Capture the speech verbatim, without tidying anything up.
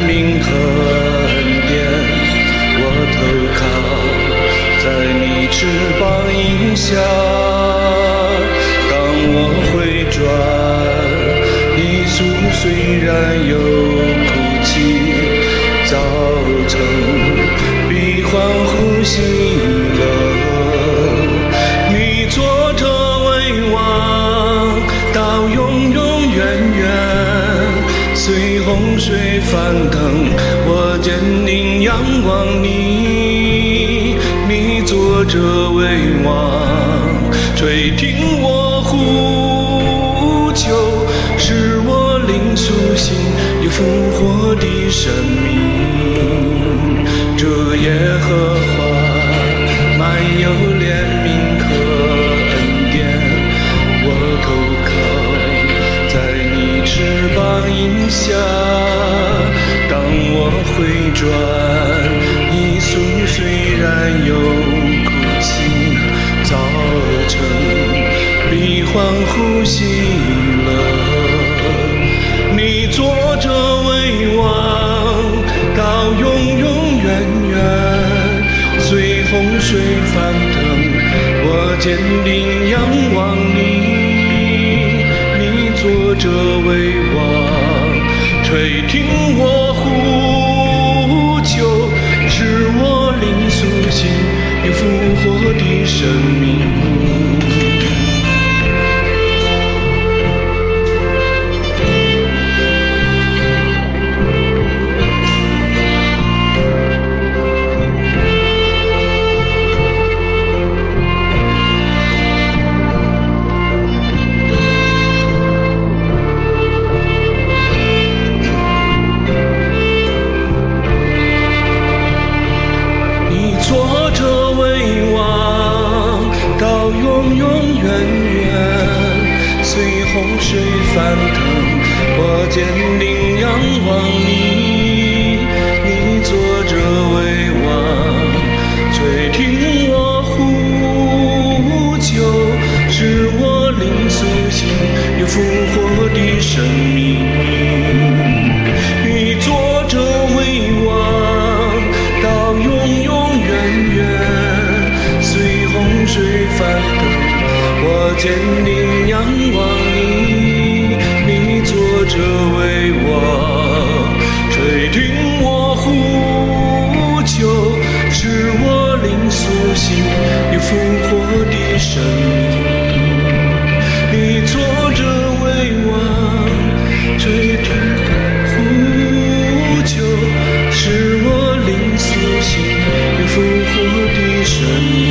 命和恩典，我投靠在你翅膀荫下。当我回转，耶稣虽然有哭泣，早晨必欢呼喜乐。你坐着为王，到永永远远，随洪水翻腾，我坚定仰望你。你坐着为王，垂听我呼求，使我灵苏醒，有复活的生命。这耶和华满有怜悯和恩典，我投靠在你翅膀荫下。当我回转，耶稣虽然有哭泣，早晨必欢呼喜乐。你坐着为王，到永永远远，随洪水翻腾，我坚定仰望你。你坐着为王，垂听我呼求，使我灵苏醒，有复活的生命。坐着为王，到永永远远，随洪水翻腾，我坚定仰望你。你坐着为王，垂听我呼求，使我灵苏醒，有复活的生命。你坐着为王，到永永远远，随洪水翻腾，我坚定仰望你。你坐着为王，垂听我呼求，使我灵苏醒，有复活的生命。你坐着为王，垂听呼求，使我灵苏醒，有复活的生命。